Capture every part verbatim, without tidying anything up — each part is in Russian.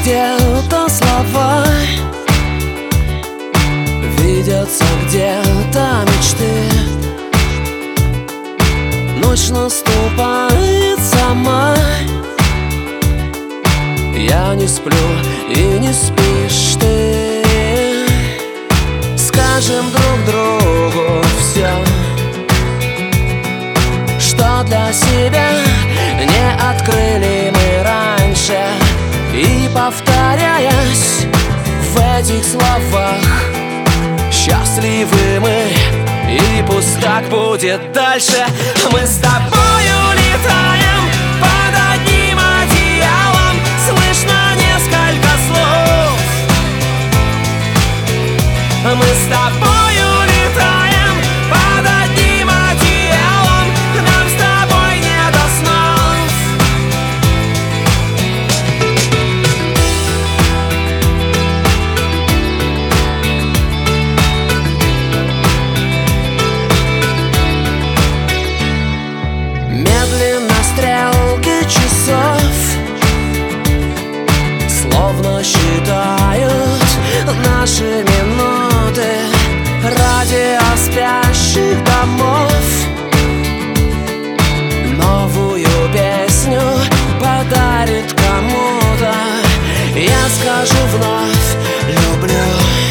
где-то слова, видятся где-то мечты. Ночь наступает сама, я не сплю и не спишь ты. Скажем друг другу все, что для себя не открыли мы раньше. И повторяясь в этих словах, счастливы мы, и пусть так будет дальше. Мы с тобою летаем под одним одеялом, слышно несколько слов. Мы с тобою летаем под одним одеялом, нам с тобой не до снов. Медленно стрелки часов словно считают наши минуты. Радио спящих домов новую песню подарит кому-то. Я скажу вновь: люблю,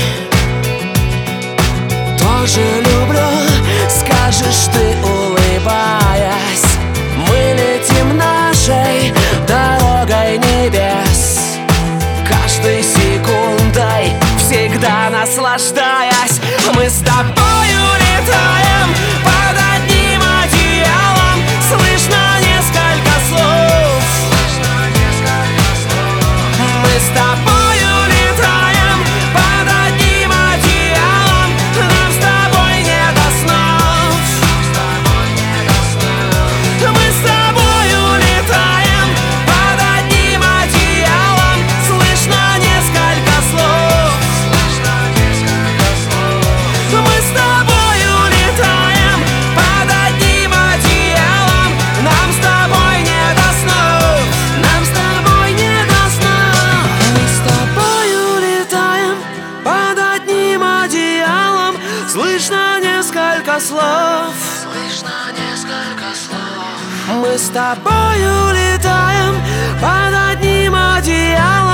тоже люблю. Скажешь ты, улыбаясь, мы летим нашей дорогой небес, каждой секундой всегда наслаждаясь. Мы с тобою летаем под одним одеялом, слышно несколько слов. Мы с тобою летаем под одним одеялом, нам с тобой не до снов. Мы с тобою летаем под одним одеялом, слышно несколько слов. Мы с тобою летаем под одним одеялом, нам с тобой не до снов. Нам с тобой не до снов. Мы с тобою летаем под одним одеялом, слышно несколько слов. Слышно несколько слов. Мы с тобою летаем под одним одеялом.